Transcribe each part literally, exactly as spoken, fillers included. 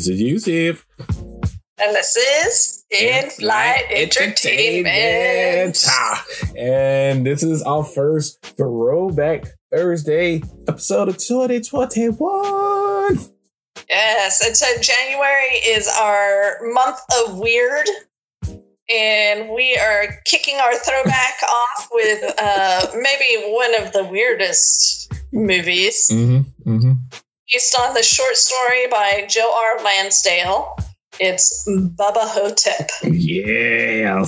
This is Yusuf. And this is In-Flight Entertainment. Entertainment. Ah, and this is our first Throwback Thursday episode of twenty twenty-one. Yes, and so January is our month of weird. And we are kicking our throwback off with uh, maybe one of the weirdest movies. Mm-hmm, mm-hmm. Based on the short story by Joe R. Lansdale. It's Bubba Ho-Tep. Yeah,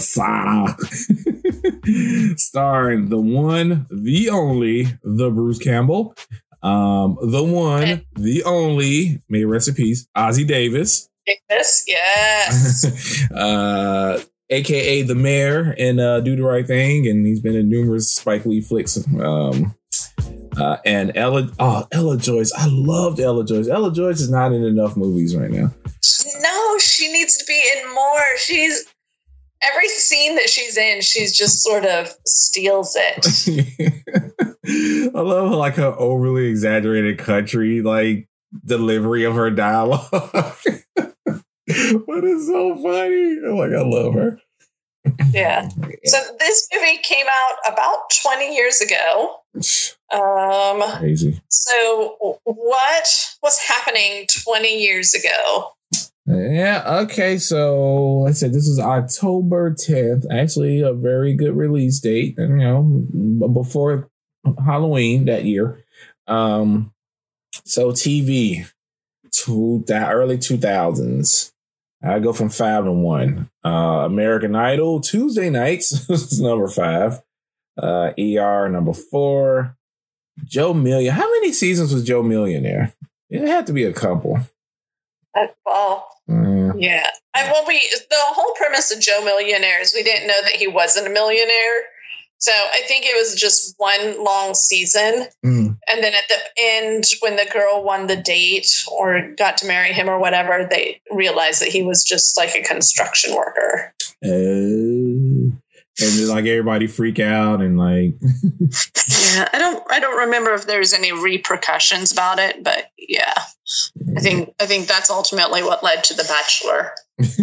starring the one, the only, the Bruce Campbell. Um, the one, the only, may rest in peace, Ozzie Davis. Davis, yes. uh, A K A the mayor in uh, Do the Right Thing, and he's been in numerous Spike Lee flicks. Um, uh, and Ella, oh, Ella Joyce. I loved Ella Joyce. Ella Joyce is not in enough movies right now. No, she needs to be in more. She's every scene that she's in, she's just sort of steals it. I love like her overly exaggerated country like delivery of her dialogue. But it's so funny. Oh, like I love her. Yeah. So this movie came out about twenty years ago. Um, Crazy. So what was happening twenty years ago? Yeah, okay, so like I said, this is October tenth, actually a very good release date, you know, before Halloween that year. Um, so T V, to the early two thousands. I go from five to one. Uh, American Idol, Tuesday nights, is number five. Uh, E R, number four. Joe Million. How many seasons was Joe Millionaire? It had to be a couple. Uh, well, uh, yeah. I, well, we the whole premise of Joe Millionaire is we didn't know that he wasn't a millionaire. So I think it was just one long season. Mm. And then at the end, when the girl won the date or got to marry him or whatever, they realized that he was just like a construction worker. Uh, and then like everybody freak out and like yeah, I don't I don't remember if there's any repercussions about it, but yeah. I think I think that's ultimately what led to The Bachelor.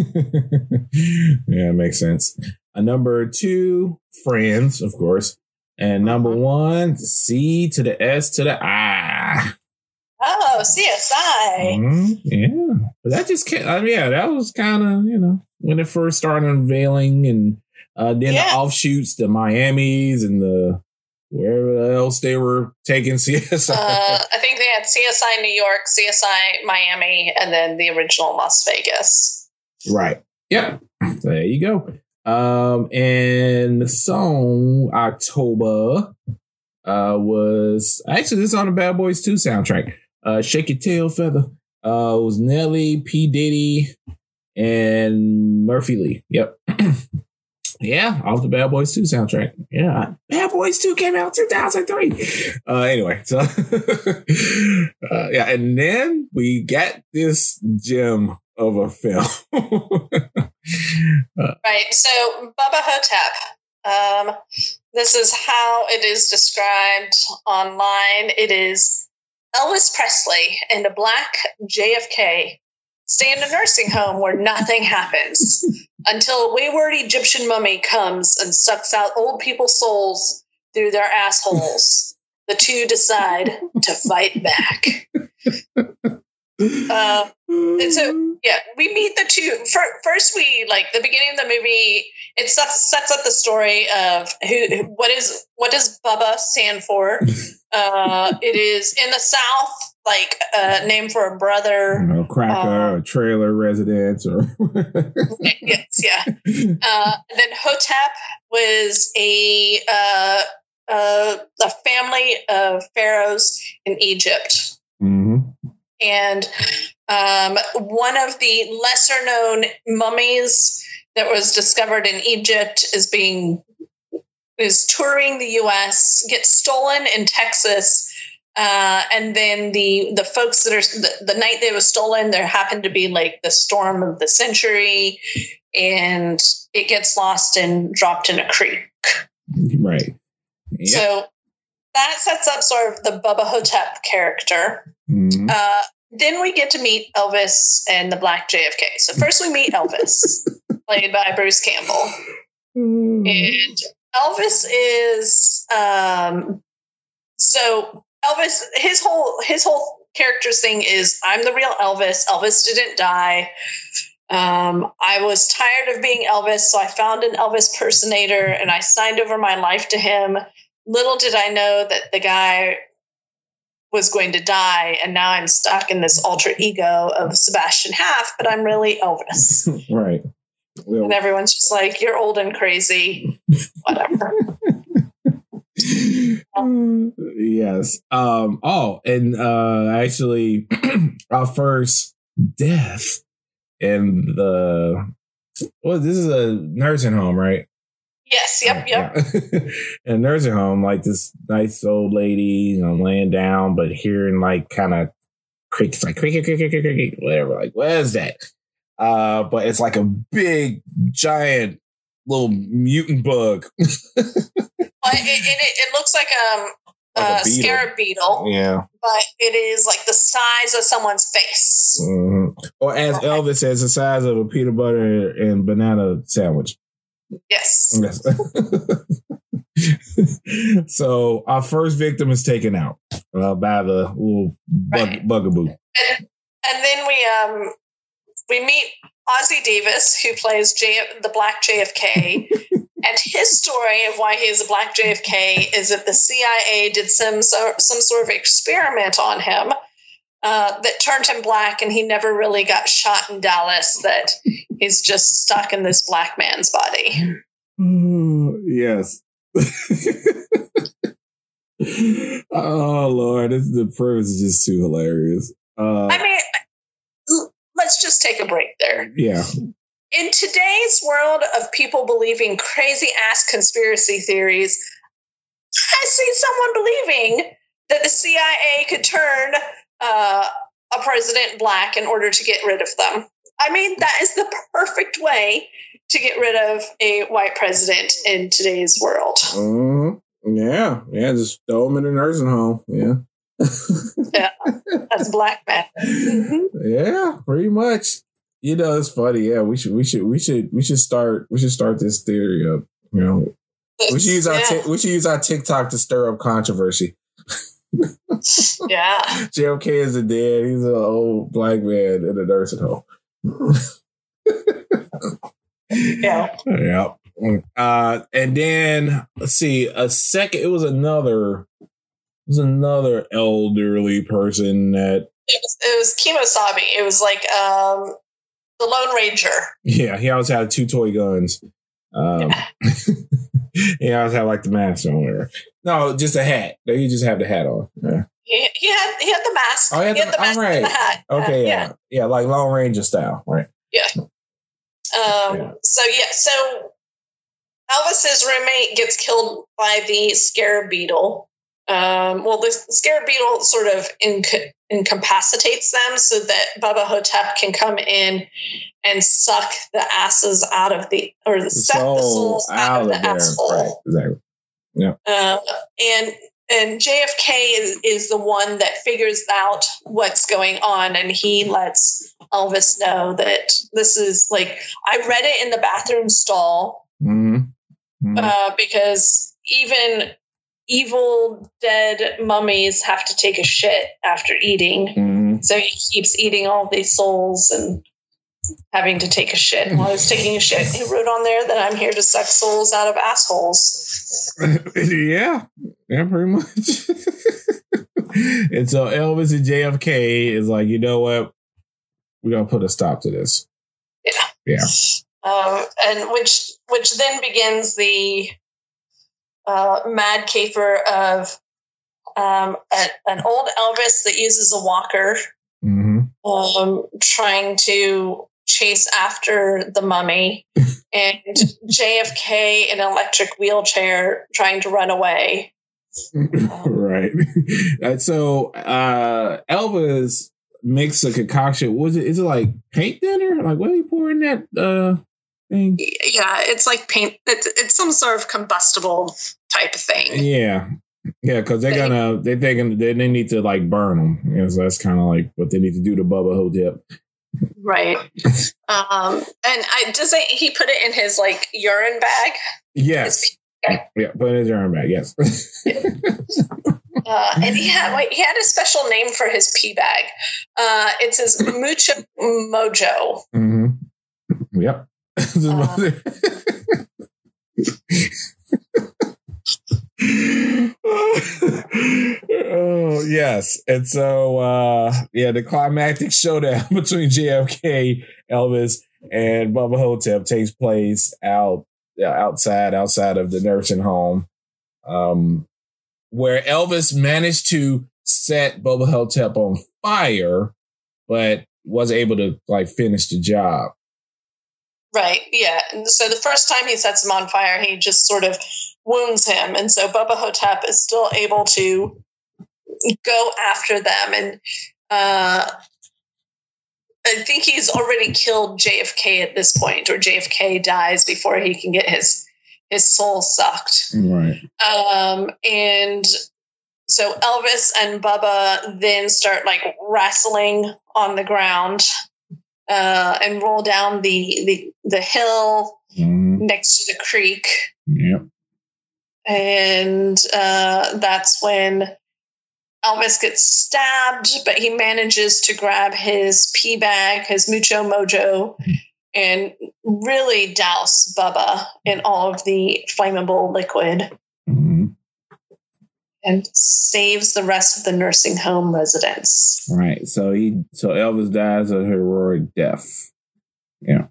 Yeah, it makes sense. A number two, Friends, of course. And number one, C to the S to the I. Oh, C S I. Mm-hmm. Yeah. But that just can't, uh, yeah, that was kind of, you know, when it first started unveiling, and uh, then yeah. the offshoots, the Miamis and the wherever else they were taking C S I. Uh, I think they had C S I New York, C S I Miami, and then the original Las Vegas. Right. Yep. There you go. Um, and the song October uh, was actually this on the Bad Boys two soundtrack. Uh, Shake Your Tail Feather. Uh, it was Nelly, P. Diddy, and Murphy Lee. Yep. Yeah, off the Bad Boys two soundtrack. Yeah, Bad Boys two came out two thousand three. Uh, anyway, so uh, yeah, and then we got this gem of a film. uh, right. So Bubba Ho-Tep. Um, this is how it is described online. It is Elvis Presley and a black J F K stay in a nursing home where nothing happens until a wayward Egyptian mummy comes and sucks out old people's souls through their assholes. The two decide to fight back. Uh, and so, yeah, we meet the two. First, we like the beginning of the movie. It sets, sets up the story of who, what is, what does Bubba stand for? Uh, it is in the South, like a uh, name for a brother, you know, cracker, um, a trailer residence, or yes, yeah. Uh, and then Hotep was a uh, uh, a family of pharaohs in Egypt. Mm-hmm. And um, one of the lesser known mummies that was discovered in Egypt is being is touring the U S, gets stolen in Texas, uh, and then the the folks that are the, the night they was stolen, there happened to be like the storm of the century, and it gets lost and dropped in a creek. Right. Yep. So that sets up sort of the Bubba Ho-Tep character. Mm-hmm. Uh, then we get to meet Elvis and the Black J F K. So first we meet Elvis, played by Bruce Campbell. Mm. And Elvis is um, so Elvis. His whole his whole character thing is I'm the real Elvis. Elvis didn't die. Um, I was tired of being Elvis, so I found an Elvis impersonator and I signed over my life to him. Little did I know that the guy was going to die, and now I'm stuck in this alter ego of Sebastian Haff, but I'm really Elvis. Right. Well, and everyone's just like, you're old and crazy. Whatever. Yes. Um, oh, and uh, actually, our first death in the, well, this is a nursing home, right? Yes. Yep. Yep. Yeah. In a nursing home, like this nice old lady, you know, laying down, but hearing like kind of creaks, like creak, creak, creak, creak, creak, whatever. Like, what is that? Uh, but it's like a big, giant, little mutant bug. Well, it, it, it looks like um, like a, a scarab beetle. Yeah. But it is like the size of someone's face. Mm-hmm. Or as okay. Elvis says, the size of a peanut butter and banana sandwich. Yes. Yes. So our first victim is taken out uh, by the little bug, right. bugaboo. And, and then we um we meet Ossie Davis, who plays J- the Black J F K. And his story of why he is a Black J F K is that the C I A did some so, some sort of experiment on him uh, that turned him black, and he never really got shot in Dallas, that he's just stuck in this black man's body. Mm, yes. Oh, Lord. This, the premise is just too hilarious. Uh, I mean, let's just take a break there. Yeah. In today's world of people believing crazy ass conspiracy theories, I see someone believing that the C I A could turn uh, a president black in order to get rid of them. I mean, that is the perfect way to get rid of a white president in today's world. Mm-hmm. Yeah. Yeah. Just throw him in a nursing home. Yeah. Yeah. That's black man. Mm-hmm. Yeah, pretty much. You know, it's funny. Yeah, we should, we should, we should, we should start, we should start this theory up. You know, we should use our, yeah. t- we should use our TikTok to stir up controversy. Yeah, J F K is a dead. He's an old black man in a nursing home. Yeah, yeah. Uh, and then let's see, a second. It was another, it was another elderly person that it was, it was Kemosabe. It was like um. The Lone Ranger. Yeah, he always had two toy guns. Um, yeah. He always had like the mask on. Or, no, just a hat. He just had the hat on. Yeah. He, he had he had the mask. Oh, he had, he the, had the mask right. and the hat. Okay, uh, yeah. yeah, yeah, like Lone Ranger style, right? Yeah. Um. Yeah. So yeah. So Elvis's roommate gets killed by the scarab beetle. Um. Well, the scarab beetle sort of inc- incapacitates them so that Bubba Hotep can come in and suck the asses out of the, or the, suck the souls out, out of the there. asshole. Right, exactly. Yeah. Uh, and and J F K is, is the one that figures out what's going on, and he lets Elvis know that this is like, I read it in the bathroom stall mm-hmm. Mm-hmm. Uh, because even evil dead mummies have to take a shit after eating. Mm-hmm. So he keeps eating all these souls and having to take a shit. While he's taking a shit, he wrote on there that I'm here to suck souls out of assholes. Yeah. Yeah, pretty much. And so Elvis and J F K is like, you know what? We're going to put a stop to this. Yeah. Yeah. Um, and which, which then begins the Uh, mad caper of um, a, an old Elvis that uses a walker, mm-hmm. um, trying to chase after the mummy, and J F K in an electric wheelchair trying to run away. Right. And so uh, Elvis makes a concoction. Was it? Is it like paint thinner? Like what are you pouring that? Uh, thing? Yeah, it's like paint. It's, it's some sort of combustible type of thing. Yeah. Yeah, because they're They- gonna they they gonna they, they need to like burn them. You know, so that's kind of like what they need to do to Bubba Hotep. Right. um, and I does it, he put it in his like urine bag? Yes. Yeah, put it in his urine bag. Yes. uh, and he had wait, he had a special name for his pee bag. Uh, it's his Mucho Mojo. Mm-hmm. Yep. Uh, oh yes, and so uh yeah, the climactic showdown between J F K, Elvis, and Bubba Hotep takes place out uh, outside outside of the nursing home, um, where Elvis managed to set Bubba Hotep on fire, but was able to like finish the job. Right. Yeah. And so the first time he sets him on fire, he just sort of wounds him. And so Bubba Hotep is still able to go after them. And uh, I think he's already killed J F K at this point, or J F K dies before he can get his his soul sucked. Right. Um, and so Elvis and Bubba then start like wrestling on the ground. Uh, and roll down the the, the hill mm. next to the creek. Yep. And uh, that's when Elvis gets stabbed, but he manages to grab his pee bag, his Mucho Mojo, and really douse Bubba in all of the flammable liquid. Mm-hmm. And saves the rest of the nursing home residents. Right. So he, so Elvis dies a heroic death. Yeah.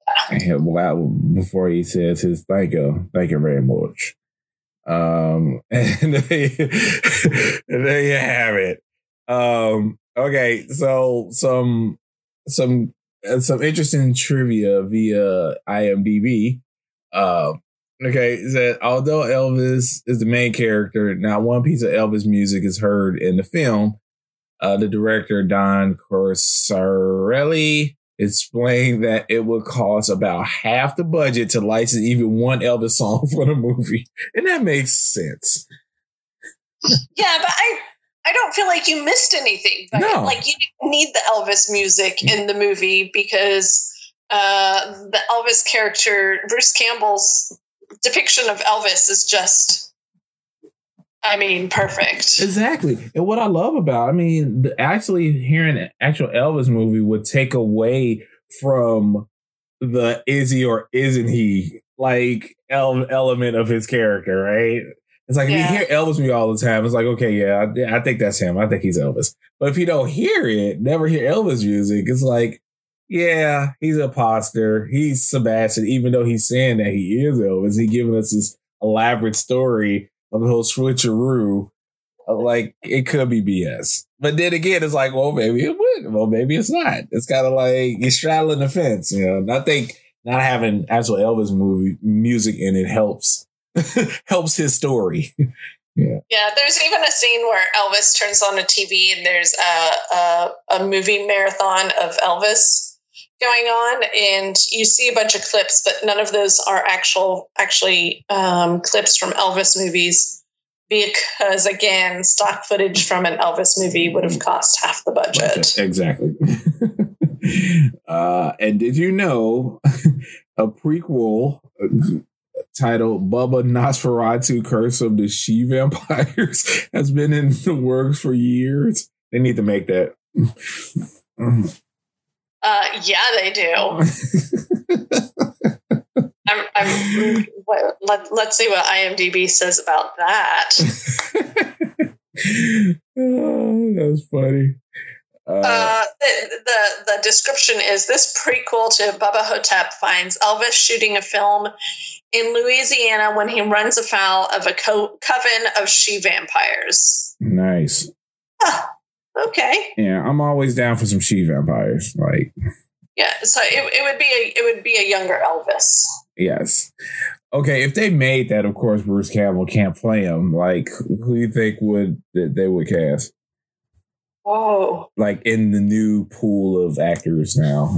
And before he says his thank you, thank you very much. Um, and there, there you have it. Um, okay. So some, some, uh, some interesting trivia via I M D B. Um, Okay, that although Elvis is the main character, not one piece of Elvis music is heard in the film. Uh, the director, Don Corsarelli, explained that it would cost about half the budget to license even one Elvis song for the movie. And that makes sense. Yeah, but I I don't feel like you missed anything. But no. Like, you didn't need the Elvis music in the movie because uh, the Elvis character, Bruce Campbell's depiction of Elvis is just, I mean, perfect. Exactly. And what I love about, I mean, the, actually hearing an actual Elvis movie would take away from the is he or isn't he like el- element of his character, right? It's like, yeah. If you hear Elvis music all the time, it's like, okay, yeah, I, I think that's him. I think he's Elvis. But if you don't hear it, never hear Elvis music, it's like, yeah, he's a imposter. He's Sebastian, even though he's saying that he is Elvis. He's giving us this elaborate story of the whole switcheroo. Like, it could be B S. But then again, it's like, well, maybe it would. Well, maybe it's not. It's kind of like you're straddling the fence, you know. And I think not having actual Elvis movie music in it helps helps his story. Yeah. Yeah, there's even a scene where Elvis turns on a T V and there's a, a, a movie marathon of Elvis going on, and you see a bunch of clips, but none of those are actual actually um, clips from Elvis movies, because again, stock footage from an Elvis movie would have cost half the budget. Exactly. uh, and did you know a prequel titled Bubba Nosferatu Curse of the She-Vampires has been in the works for years? They need to make that. Uh, yeah, they do. I'm, I'm, what, let, let's see what I M D B says about that. Oh, that was funny. Uh, uh, the, the the description is this prequel to Bubba Hotep finds Elvis shooting a film in Louisiana when he runs afoul of a co- coven of she-vampires. Nice. Huh. Okay. Yeah, I'm always down for some she-vampires. Like, yeah, so it, it would be a it would be a younger Elvis. Yes. Okay, if they made that, of course, Bruce Campbell can't play him. Like, who do you think would that they would cast? Oh, like in the new pool of actors now.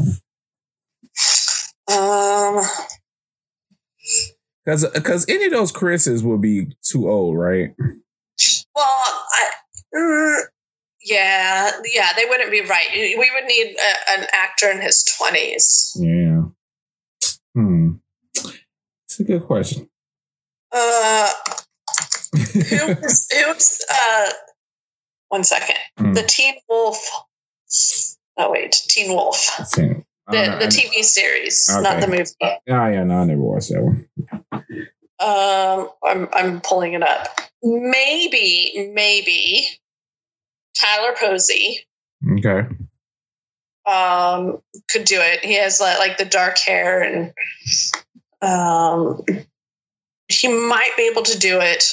Um, because because any of those Chris's would be too old, right? Well, I, mm, yeah, yeah, they wouldn't be right. We would need a, an actor in his twenties. Yeah. Hmm. It's a good question. Uh, who's, who's, uh, one second. Hmm. The Teen Wolf. Oh, wait. Teen Wolf. Same. The, the T V series, okay. Not the movie. Oh, yeah, no, I never watched that one. Um, I'm I'm pulling it up. Maybe, maybe Tyler Posey. Okay. Um, could do it. He has like, like the dark hair, and um, he might be able to do it.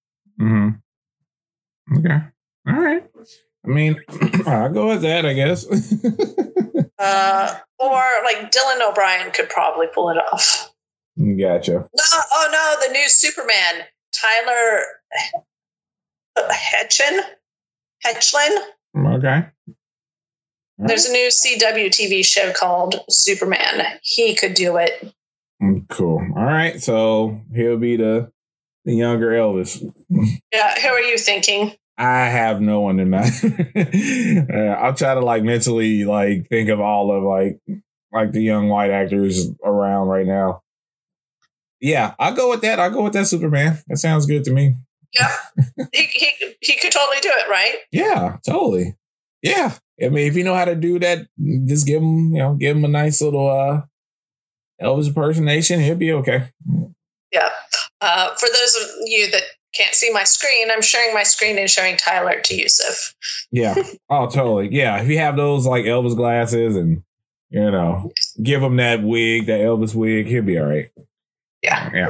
Mm-hmm. Okay. All right. I mean, I'll go with that, I guess. uh, or like Dylan O'Brien could probably pull it off. Gotcha. No, oh no, the new Superman, Tyler Hetchin, Hetchlin. Okay. Right. There's a new C W T V show called Superman. He could do it. Cool. All right, so he'll be the the younger Elvis. Yeah. Who are you thinking? I have no one in mind. uh, I'll try to like mentally like think of all of like like the young white actors around right now. Yeah, I'll go with that. I'll go with that Superman. That sounds good to me. Yeah, he he he could totally do it, right? Yeah, totally. Yeah, I mean, if you know how to do that, just give him, you know, give him a nice little uh, Elvis impersonation. He'll be okay. Yeah. Uh, for those of you that can't see my screen, I'm sharing my screen and showing Tyler to Yusuf. Yeah. Oh, totally. Yeah. If you have those like Elvis glasses and, you know, give him that wig, that Elvis wig, he'll be all right. Yeah. Yeah.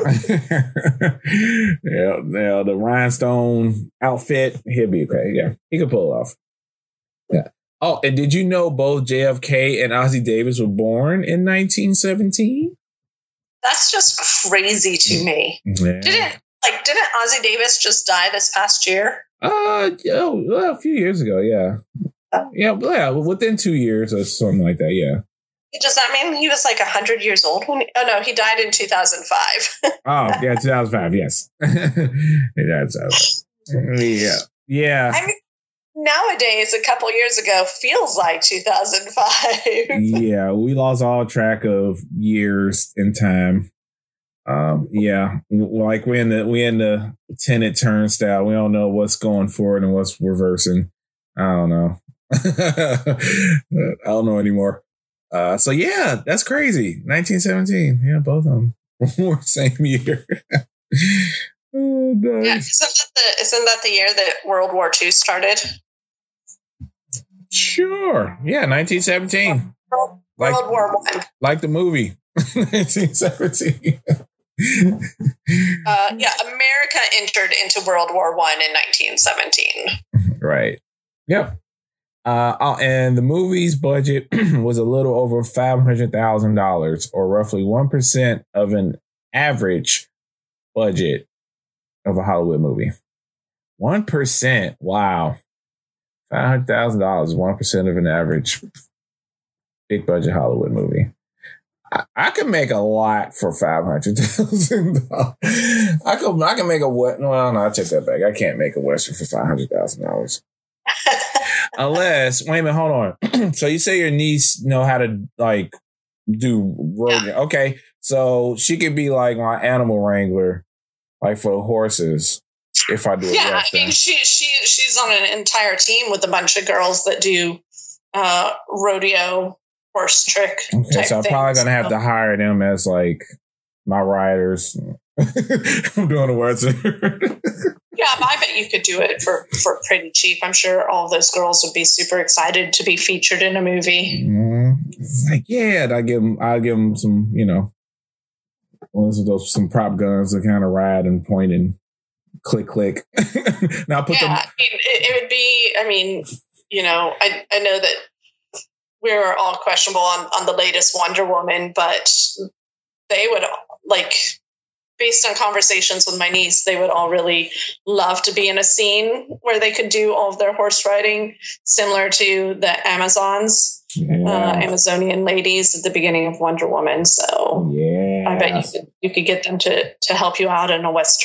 yeah. Yeah. The rhinestone outfit, he'll be okay. Yeah. He can pull it off. Yeah. Oh, and did you know both J F K and Ossie Davis were born in nineteen seventeen? That's just crazy to me. Yeah. Didn't like didn't Ossie Davis just die this past year? Uh, oh, well, a few years ago, yeah, oh. yeah, yeah, within two years or something like that, yeah. Does that mean he was like a hundred years old when? He, oh no, he died in two thousand five. Oh yeah, two thousand five. Yes, that's uh, yeah, yeah. I mean, nowadays, a couple years ago feels like two thousand five. Yeah, we lost all track of years in time. Um, yeah, like we're in the we in the Tenet turnstile. We don't know what's going forward and what's reversing. I don't know. I don't know anymore. Uh, so yeah, that's crazy. nineteen seventeen. Yeah, both of them were same year. Oh, nice. Yeah, isn't that, the, isn't that the year that World War Two started? Sure. Yeah, nineteen seventeen. World, like, World War One. Like the movie. nineteen seventeen. uh, yeah, America entered into World War One in nineteen seventeen. Right. Yep. Uh, oh, and the movie's budget was a little over five hundred thousand dollars, or roughly one percent of an average budget of a Hollywood movie. one percent. Wow. five hundred thousand dollars is one percent of an average big budget Hollywood movie. I, I could make a lot for five hundred thousand dollars. I could, I can make a what? Well, no, I take that back. I can't make a Western for five hundred thousand dollars. Unless, wait a minute, hold on. So you say your niece know how to like do rodeo. Yeah. Okay. So she could be like my animal wrangler, like for the horses. If I do it. Yeah, I mean she she she's on an entire team with a bunch of girls that do uh, rodeo horse trick. Okay, so I'm things. probably gonna have to hire them as like my riders. I'm doing the words. Yeah, I bet you could do it for, for pretty cheap. I'm sure all of those girls would be super excited to be featured in a movie. Mm-hmm. It's like, yeah, I give them, I give them some, you know, those some prop guns to kind of ride and point and click, click. Now put yeah, them. I mean, it, it would be. I mean, you know, I I know that we're all questionable on on the latest Wonder Woman, but they would like. Based on conversations with my niece, they would all really love to be in a scene where they could do all of their horse riding, similar to the Amazons, yeah. uh, Amazonian ladies at the beginning of Wonder Woman. So yeah, I bet you could, you could get them to, to help you out in a Western.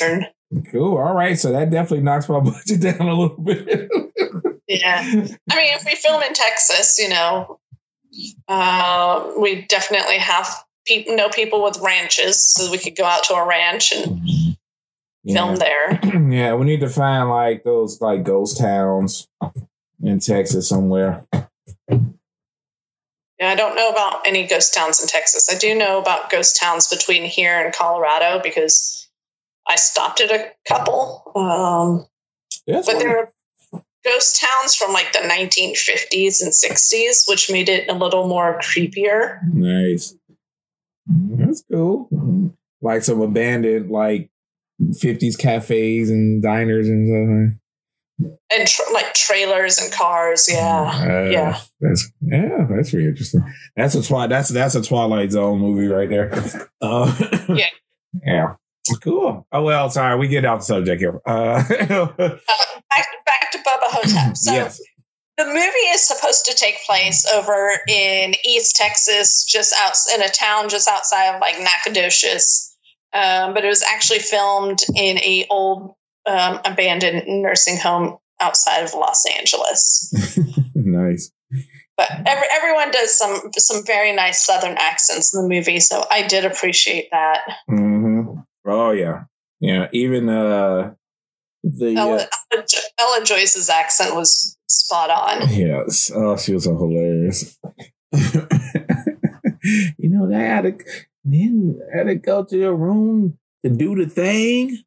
Cool. All right. So that definitely knocks my budget down a little bit. Yeah. I mean, if we film in Texas, you know, uh, we definitely have people, know people with ranches, so we could go out to a ranch and yeah. film there. Yeah. We need to find like those like ghost towns in Texas somewhere. Yeah, I don't know about any ghost towns in Texas. I do know about ghost towns between here and Colorado because I stopped at a couple. Um, That's but there were ghost towns from like the nineteen fifties and sixties, which made it a little more creepier. Nice. That's cool. Like some abandoned like fifties cafes and diners and stuff. And tra- like trailers and cars, yeah, uh, yeah, that's yeah, that's really interesting. That's a twi- That's that's a Twilight Zone movie right there. Uh, yeah, yeah, cool. Oh well, sorry, we get off the subject here. Uh, uh, back back to Bubba Hotep. So yes. The movie is supposed to take place over in East Texas, just out in a town just outside of like Nacogdoches, um, but it was actually filmed in a old. Um, abandoned nursing home outside of Los Angeles. Nice. But every, everyone does some some very nice Southern accents in the movie, so I did appreciate that. Mm-hmm. Oh yeah, yeah. Even uh, the Ella, uh, Ella Joyce's accent was spot on. Yes. Oh, she was so hilarious. You know, they had to then had to go to your room to do the thing.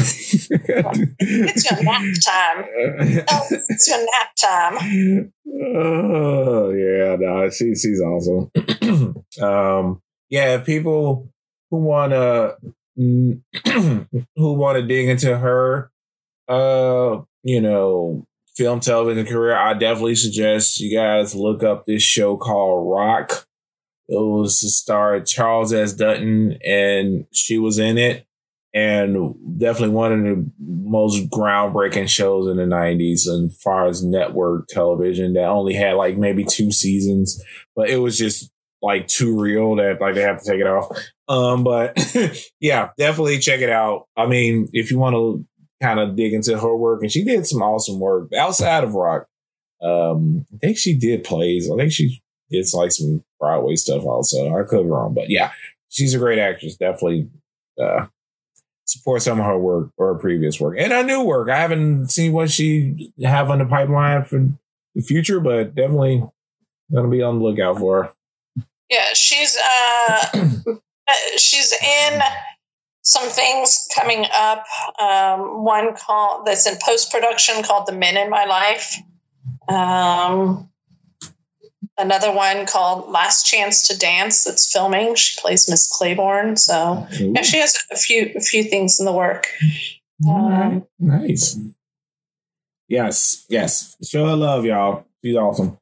It's your nap time. Oh, it's your nap time. Oh yeah, no, she she's awesome. um, yeah, people who wanna who wanna dig into her, uh, you know, film television career, I definitely suggest you guys look up this show called Rock. It was the star Charles S. Dutton, and she was in it. And definitely one of the most groundbreaking shows in the nineties as far as network television that only had like maybe two seasons, but it was just like too real that like they have to take it off. Um, but yeah, definitely check it out. I mean, if you want to kind of dig into her work, and she did some awesome work outside of rock. Um, I think she did plays. I think she did like some Broadway stuff also. I could be wrong, but yeah, she's a great actress. Definitely, uh, support some of her work or her previous work and her new work. I haven't seen what she have on the pipeline for the future, but definitely gonna be on the lookout for her. Yeah, she's uh, she's in some things coming up. Um, one called that's in post production called "The Men in My Life." Um, another one called Last Chance to Dance that's filming. She plays Miss Claiborne. So yeah, she has a few a few things in the work. All right. Nice. Yes, yes. Show her love, y'all. She's awesome.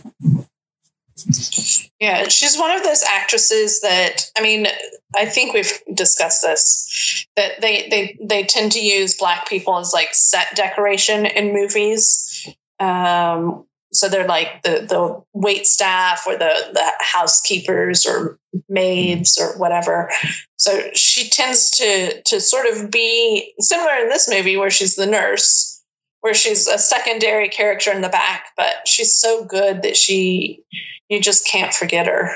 Yeah, she's one of those actresses that, I mean, I think we've discussed this, that they they they tend to use Black people as like set decoration in movies. Um So they're like the, the wait staff or the, the housekeepers or maids or whatever. So she tends to to sort of be similar in this movie where she's the nurse, where she's a secondary character in the back, but she's so good that she you just can't forget her.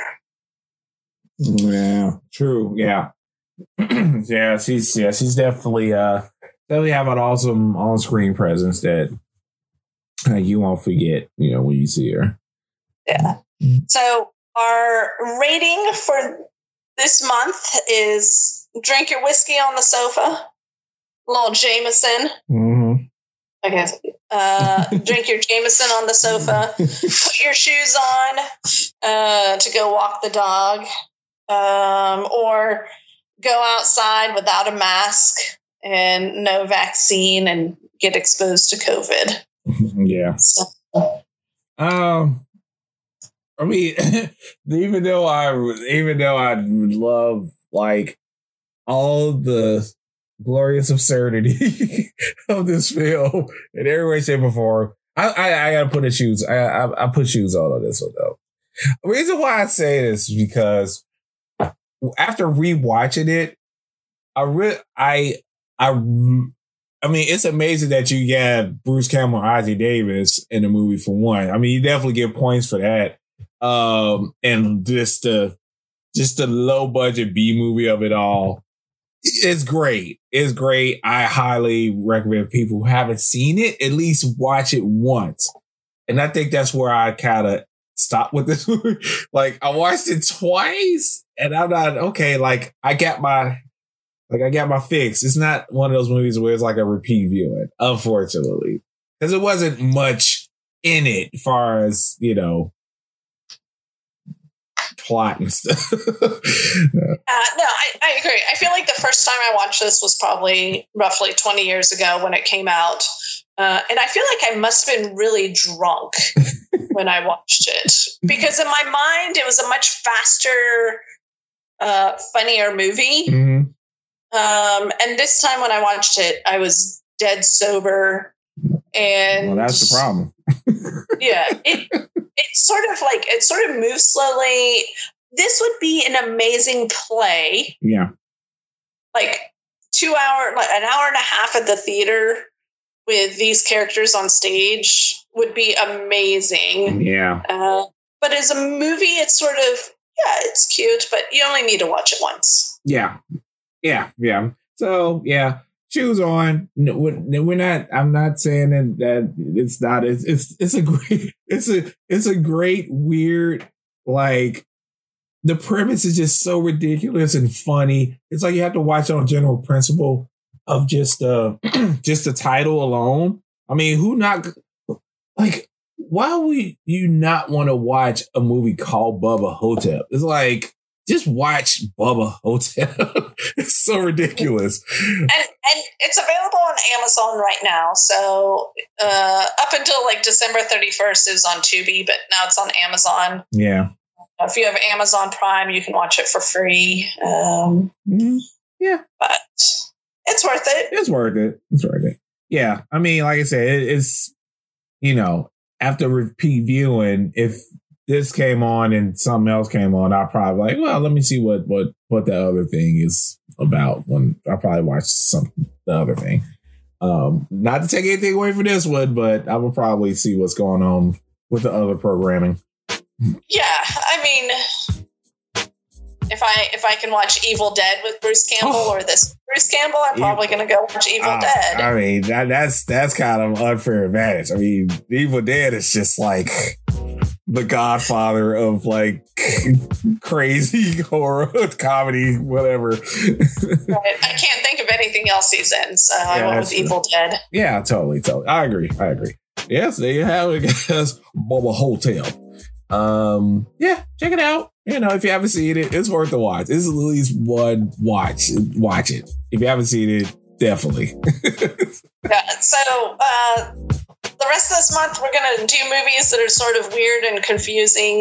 Yeah, true. Yeah. yeah, she's yeah, she's definitely uh definitely have an awesome on-screen presence that Uh, you won't forget, you know, when you see her. Yeah. So our rating for this month is drink your whiskey on the sofa, a little Jameson. Mm-hmm. Okay. Uh, drink your Jameson on the sofa. Put your shoes on uh, to go walk the dog, um, or go outside without a mask and no vaccine and get exposed to COVID. Yeah. Um, I mean, even though I, even though I love like all the glorious absurdity of this film in every way, shape, or form, I, I, I gotta put the shoes. I, I, I put shoes on on this one though. The reason why I say this is because after rewatching it, I really, I, I, I mean, it's amazing that you get Bruce Campbell and Ossie Davis in the movie for one. I mean, you definitely get points for that. Um, and just the just the low budget B movie of it all. It's great. It's great. I highly recommend people who haven't seen it at least watch it once. And I think that's where I kind of stopped with this movie. Like, I watched it twice, and I'm not okay. Like, I got my, like, I got my fix. It's not one of those movies where it's like a repeat viewing, unfortunately, because it wasn't much in it, as far as, you know, plot and stuff. uh, no, I, I agree. I feel like the first time I watched this was probably roughly twenty years ago when it came out. Uh, and I feel like I must have been really drunk when I watched it, because in my mind, it was a much faster, uh, funnier movie. Mm-hmm. Um, and this time when I watched it, I was dead sober. And well, that's the problem. yeah, it it's sort of like, it sort of moves slowly. This would be an amazing play. Yeah. Like two hour, like an hour and a half at the theater with these characters on stage would be amazing. Yeah. Uh, but as a movie, it's sort of, yeah, it's cute, but you only need to watch it once. Yeah. Yeah. Yeah. So, yeah. Shoes on. No, we're not. I'm not saying that, that it's not. It's it's it's a great. It's a it's a great weird, like, the premise is just so ridiculous and funny. It's like you have to watch it on general principle of just uh just the title alone. I mean, who not like? Why would you not want to watch a movie called Bubba Hotep? It's like, just watch Bubba Hotep. It's so ridiculous. And and it's available on Amazon right now. So uh, up until like December thirty-first, it was on Tubi, but now it's on Amazon. Yeah. If you have Amazon Prime, you can watch it for free. Um, mm-hmm. Yeah. But it's worth it. It's worth it. It's worth it. Yeah. I mean, like I said, it, it's, you know, after repeat viewing, if this came on and something else came on, I'll probably like, well, let me see what what what the other thing is about. When I probably watch some the other thing. Um, not to take anything away from this one, but I will probably see what's going on with the other programming. Yeah, I mean, if I if I can watch Evil Dead with Bruce Campbell oh. or this Bruce Campbell, I'm probably going to go watch Evil uh, Dead. I mean, that, that's that's kind of unfair advantage. I mean, Evil Dead is just like the godfather of like crazy horror comedy, whatever. Right. I can't think of anything else he's in, so yeah, I went with Evil Dead. Yeah, totally, totally. I agree. I agree. Yes, there you have it, guys. Bubba Hotep. Um, yeah, check it out. You know, if you haven't seen it, it's worth a watch. It's at least one watch. Watch it. If you haven't seen it, definitely. Yeah. So, uh, the rest of this month, we're going to do movies that are sort of weird and confusing.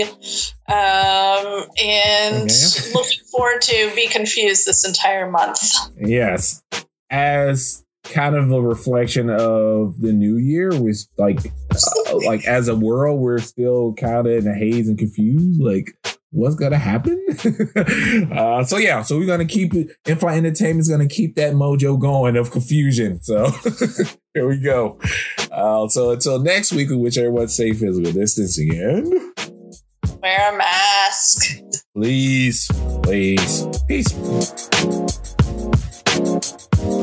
Um, and okay. Looking forward to be confused this entire month. Yes. As kind of a reflection of the new year, was like, uh, like as a world, we're still kind of in a haze and confused. Like, what's gonna happen? uh, so yeah, so we're gonna keep it. In-Flight Entertainment is gonna keep that mojo going of confusion. So here we go. Uh, so until next week, in which everyone's safe physical distancing and wear a mask, please, please, peace.